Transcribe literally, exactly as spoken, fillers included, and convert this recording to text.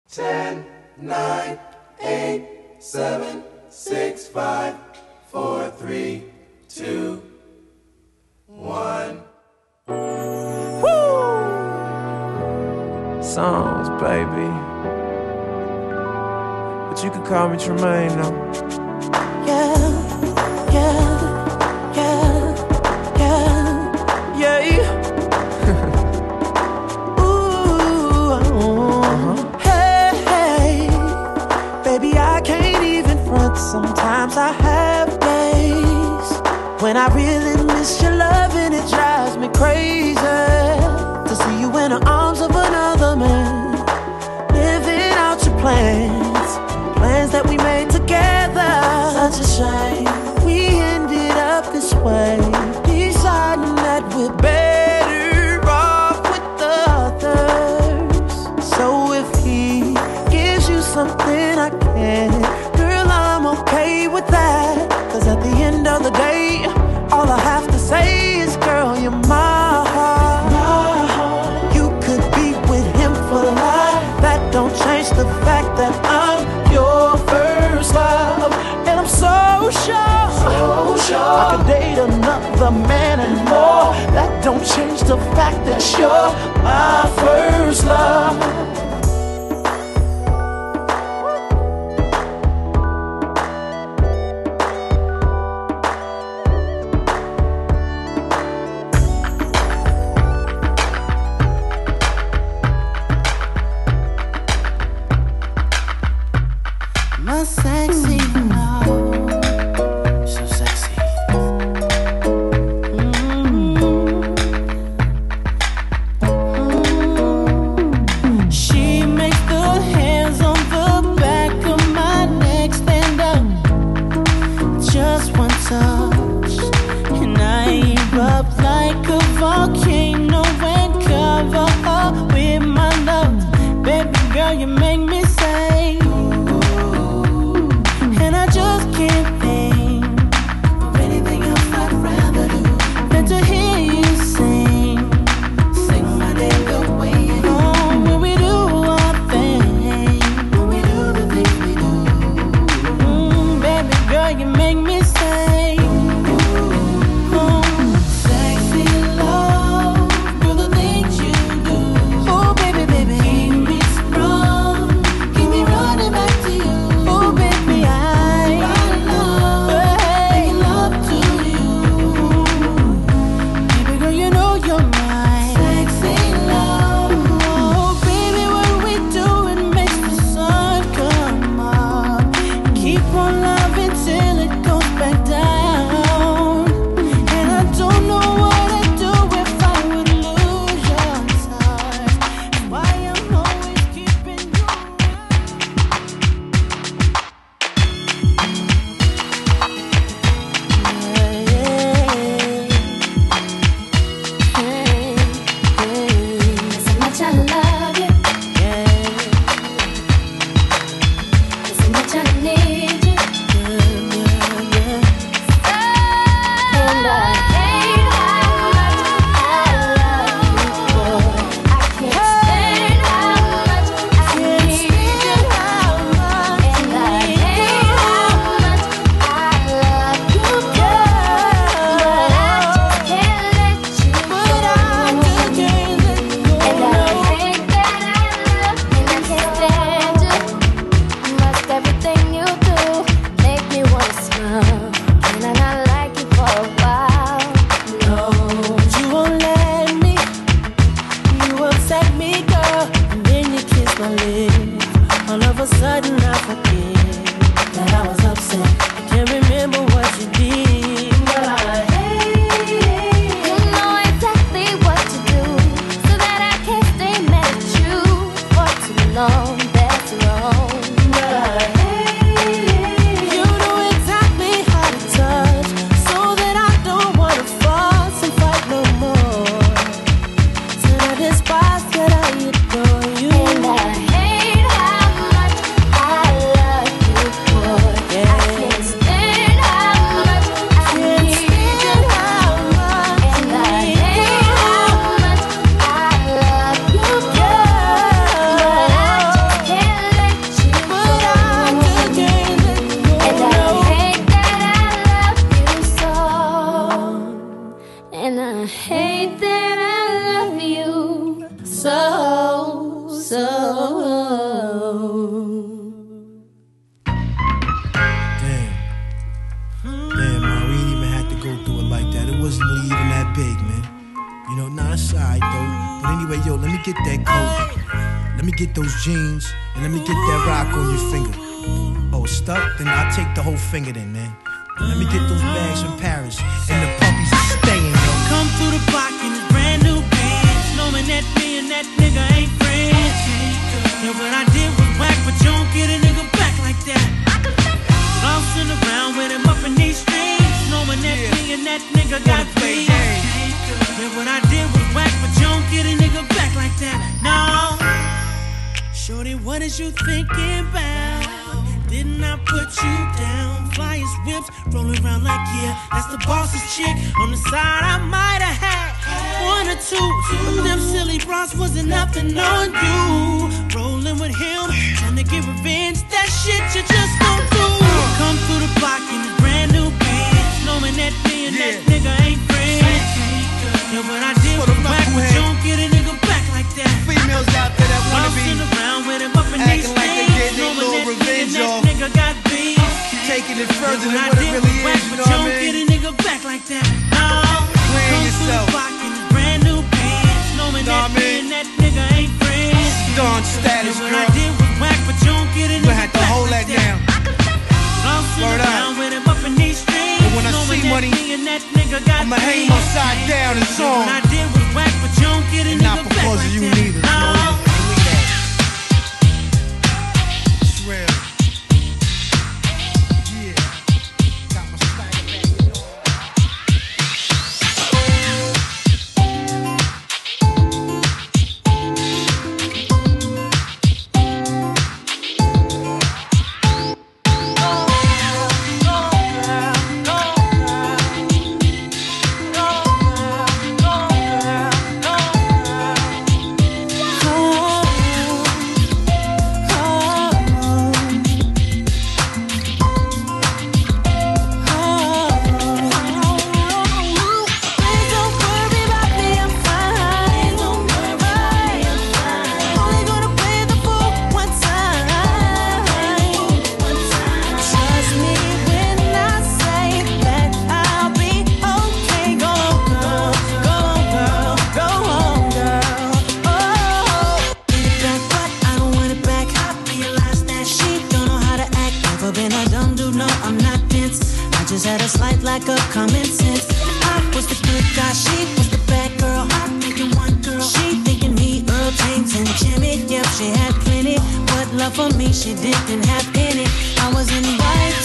Ten, nine, eight, seven, six, five, four, three, two, one. Woo! Songs, baby. But you can call me Tremaine though. Yeah, yeah, yeah, yeah, yeah. Ooh, uh-huh. Hey, hey, baby, I can't even front. Sometimes I have days when I really miss your love and it drives me crazy to see you in the arms of another man, living out your plans, plans that we made together. Such a shame we ended up this way, deciding that we're better off with the others. So if he gives you something I can't, girl, I'm okay with that. Cause at the end of the day, all I have to say is, girl, you're my heart. My heart. You could be with him for life. That don't change the fact that I'm your first love. And I'm so sure, so sure I could date another man and more. That don't change the fact that you're my first love. My sexy, no, so sexy. Mm-hmm. Mm-hmm. She makes the hands on the back of my neck stand up. Just one touch, and I erupt like a volcano and cover up with my love. Baby girl, you make me say, Damn. Damn, man, we didn't even have to go through it like that. It wasn't really even that big, man. You know, nah, it's alright though. But anyway, yo, let me get that coat. Let me get those jeans. And let me get that rock on your finger. Oh, stuck? Then I'll take the whole finger then, man. Let me get those bags from Paris. And the puppies are staying, yo. Come through the block in his brand new Benz, knowing that me and that nigga ain't friends. Yeah, what I did was whack, but you don't get a nigga back like that. Bouncing around with him up in these streets, knowing that yeah. me and that nigga got beef. Yeah, what I did was whack, but you don't get a nigga back like that. No. Shorty, what is you thinking about? Didn't I put you down? Flyers, whips, rolling around like, yeah, that's the boss's chick. On the side, I might have had one or two, but them silly bras wasn't nothing on you. Rolling with him, trying to get revenge, that shit you just don't do. Come through the block in his brand new Benz, knowing that me and yeah. that nigga ain't friends. Yeah, what I did was whack, but you don't get a nigga back like that. Females out there that wanna be around with him up in acting like they get their little revenge off, taking it further than what it really is, you know what I mean? Don't get a nigga back like that. No, playing yourself. Brand new pants, knowing that me and that nigga ain't friends. Dawn status, girl. What I did was whack, but you don't get a nigga back like that. You had to hold that down. Word up. But when I see money, I'ma hang my side down and song. What I did was whack, but you don't get a nigga back like that. Not because of you neither. No. It's real. Yeah. Got my swagger back, you know. For me, she didn't have any. I was in white